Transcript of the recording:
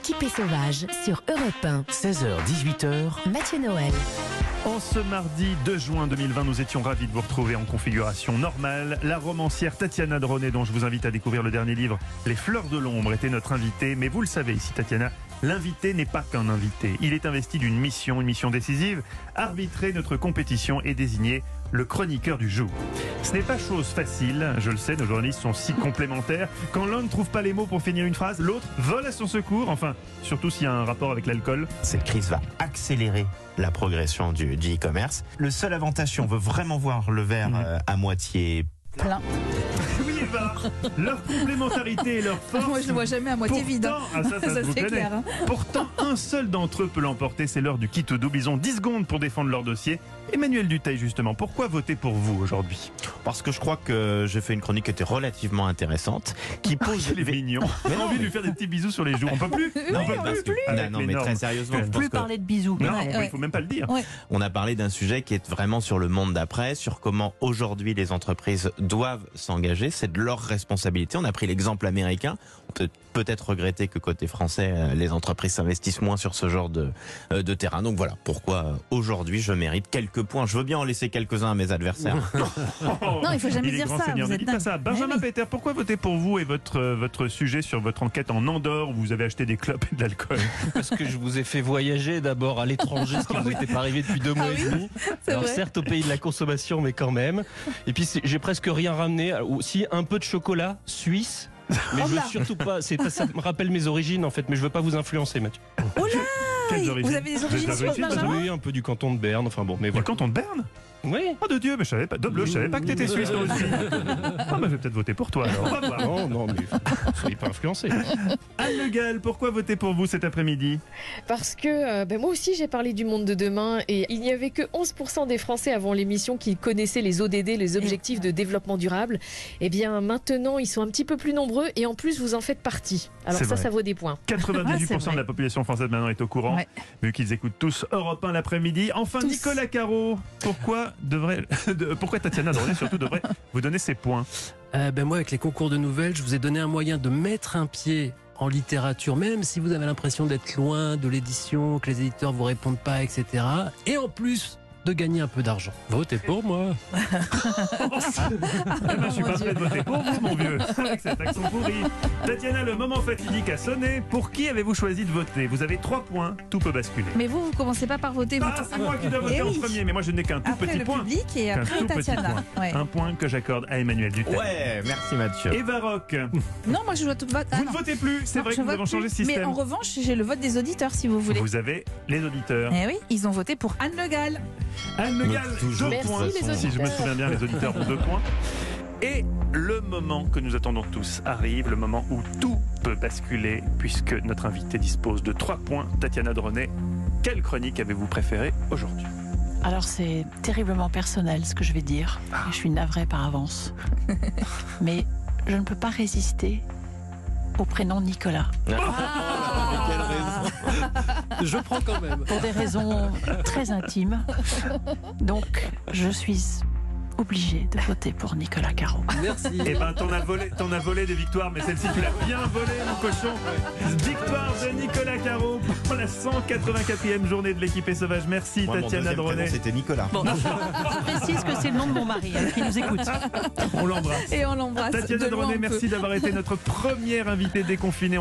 L'équipée sauvage sur Europe 1. 16h-18h. Mathieu Noël. En ce mardi 2 juin 2020, nous étions ravis de vous retrouver en configuration normale. La romancière Tatiana Droney, dont je vous invite à découvrir le dernier livre, Les Fleurs de l'Ombre, était notre invitée. Mais vous le savez ici, Tatiana, l'invité n'est pas qu'un invité. Il est investi d'une mission, une mission décisive, arbitrer notre compétition et désigner le chroniqueur du jour. Ce n'est pas chose facile, je le sais, nos journalistes sont si complémentaires. Quand l'un ne trouve pas les mots pour finir une phrase, l'autre vole à son secours, enfin, surtout s'il y a un rapport avec l'alcool. Cette crise va accélérer la progression du e-commerce. Le seul avantage, si on veut vraiment voir le verre à moitié plein. Oui, Eva, leur complémentarité et leur force. Moi, je le vois jamais à moitié vide. Ça Ça, vous c'est connaît. clair. Pourtant, un seul d'entre eux peut l'emporter. C'est l'heure du kit au double. Ils ont 10 secondes pour défendre leur dossier. Emmanuel Dutheil, justement, pourquoi voter pour vous aujourd'hui? Parce que je crois que j'ai fait une chronique qui était relativement intéressante, qui pose Il est mignon. Mais On a non, envie de mais- lui faire des petits bisous sur les joues. On peut plus. Non, On peut parce que- Avec non, les mais normes. très sérieusement, je pense Plus que parler de bisous. Non, Ouais, il ouais. faut même pas le dire. Ouais. on a parlé d'un sujet qui est vraiment sur le monde d'après, sur comment aujourd'hui les entreprises doivent s'engager. C'est de leur responsabilité. On a pris l'exemple américain. On peut peut-être regretter que côté français, les entreprises s'investissent moins sur ce genre de terrain. Donc voilà pourquoi aujourd'hui je mérite quelques points. Je veux bien en laisser quelques-uns à mes adversaires. Non, il faut jamais Il est dire grand ça, seigneur, vous ne êtes dites pas dingue. ça. Benjamin Mais oui. Peter, pourquoi voter pour vous et votre sujet sur votre enquête en Andorre où vous avez acheté des clopes et de l'alcool? Parce que je vous ai fait voyager d'abord à l'étranger, ce qui ne vous était pas arrivé depuis 2 mois et demi. C'est Alors vrai. certes au pays de la consommation, mais quand même. Et puis j'ai presque rien ramené. Aussi un peu de chocolat suisse. Mais je veux surtout pas. Ça me rappelle mes origines en fait, mais je veux pas vous influencer, Mathieu. Oh là, Quelles origines? vous avez des origines Vous êtes suisses, d'origine, Benjamin? Oui, un peu du canton de Berne. Enfin bon, mais Du voilà. canton de Berne? Oui. Oh de Dieu, mais je savais pas. Doble, je savais pas que t'étais suisse toi aussi. Ah bah je vais peut-être voter pour toi alors. On va voir. Non, non, mais soyez pas influencés. Anne Le Gall, pourquoi voter pour vous cet après-midi? Parce que moi aussi j'ai parlé du monde de demain et il n'y avait que 11% des Français avant l'émission qui connaissaient les ODD, les objectifs de développement durable. Eh bien maintenant ils sont un petit peu plus nombreux et en plus vous en faites partie. Alors C'est ça, vrai. ça vaut des points. 98% de la population française maintenant est au courant, Ouais. vu qu'ils écoutent tous Europe 1 l'après-midi. Enfin, Tous. Nicolas Caro, pourquoi Tatiana Droney surtout devrait vous donner ses points? Moi, avec les concours de nouvelles, je vous ai donné un moyen de mettre un pied en littérature, même si vous avez l'impression d'être loin de l'édition, que les éditeurs vous répondent pas, etc. Et en plus, de gagner un peu d'argent. Votez pour moi. Je suis pas prêt de voter pour vous, mon vieux, avec cet accent pourri. Tatiana, le moment fatidique a sonné. Pour qui avez-vous choisi de voter? Vous avez 3 points, tout peut basculer. Mais vous commencez pas par voter. Ah, c'est moi qui dois voter Eh en oui. premier, mais moi je n'ai qu'un tout Après petit le point. public et Qu'un après tout petit Tatiana. point. Ouais. Un point que j'accorde à Emmanuel Dutheil. Ouais, merci Mathieu. Eva Rock, Non, moi je dois tout vote. vous ne votez plus, c'est vrai que nous avons changé de Mais système. en revanche, j'ai le vote des auditeurs si vous voulez. Vous avez les auditeurs. Eh oui, ils ont voté pour Anne Le Gall. Anne Le Gall, toujours. 2 Merci, points. les Si je me auditeurs. souviens bien, les auditeurs ont 2 points. Et le moment que nous attendons tous arrive, le moment où tout peut basculer, puisque notre invité dispose de 3 points. Tatiana Droney, quelle chronique avez-vous préférée aujourd'hui? Alors c'est terriblement personnel ce que je vais dire. Et je suis navrée par avance. Mais je ne peux pas résister au prénom Nicolas. Je prends quand même. Pour des raisons très intimes. Donc je suis obligée de voter pour Nicolas Caro. Merci. Eh ben, t'en as volé des victoires, mais celle-ci, tu l'as bien volée, mon cochon. Victoire de Nicolas Caro pour la 184e journée de l'équipée sauvage. Merci, Moi, mon Tatiana deuxième prénom, Droney. c'était Nicolas. Bon, je précise que c'est le nom de mon mari qui nous écoute. On l'embrasse. Et on l'embrasse. Tatiana de loin Droney, un peu. merci d'avoir été notre première invitée déconfinée.